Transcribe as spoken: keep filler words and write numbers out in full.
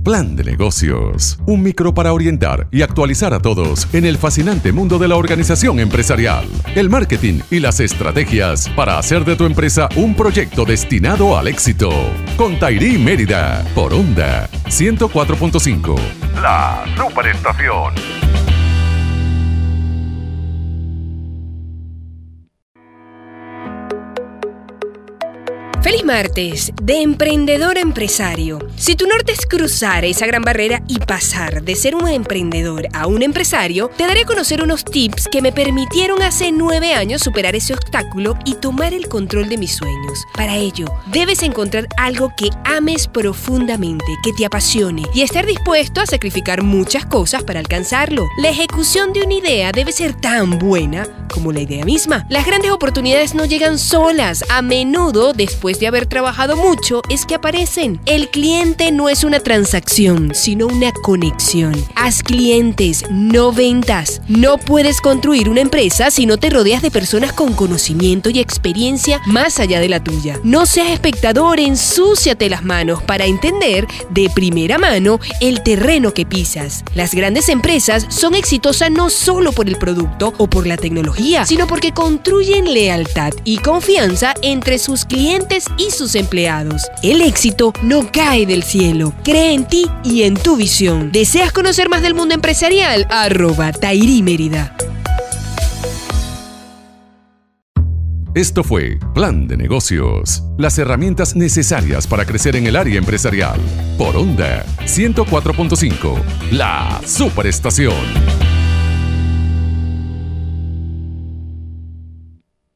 Plan de Negocios, un micro para orientar y actualizar a todos en el fascinante mundo de la organización empresarial, el marketing y las estrategias para hacer de tu empresa un proyecto destinado al éxito. Con Tairí Mérida, por Onda ciento cuatro punto cinco. La Superestación. Feliz martes de emprendedor a empresario. Si tu norte es cruzar esa gran barrera y pasar de ser un emprendedor a un empresario, te daré a conocer unos tips que me permitieron hace nueve años superar ese obstáculo y tomar el control de mis sueños. Para ello, debes encontrar algo que ames profundamente, que te apasione y estar dispuesto a sacrificar muchas cosas para alcanzarlo. La ejecución de una idea debe ser tan buena como la idea misma. Las grandes oportunidades no llegan solas, a menudo después de haber trabajado mucho es que aparecen. El cliente no es una transacción, sino una conexión. Haz clientes, no ventas. No puedes construir una empresa si no te rodeas de personas con conocimiento y experiencia más allá de la tuya. No seas espectador, ensúciate las manos para entender de primera mano el terreno que pisas. Las grandes empresas son exitosas no solo por el producto o por la tecnología, sino porque construyen lealtad y confianza entre sus clientes y sus empleados. El éxito no cae del cielo. Cree en ti y en tu visión. ¿Deseas conocer más del mundo empresarial? Arroba Tairí Mérida. Esto fue Plan de Negocios. Las herramientas necesarias para crecer en el área empresarial. Por Onda ciento cuatro punto cinco. La Superestación.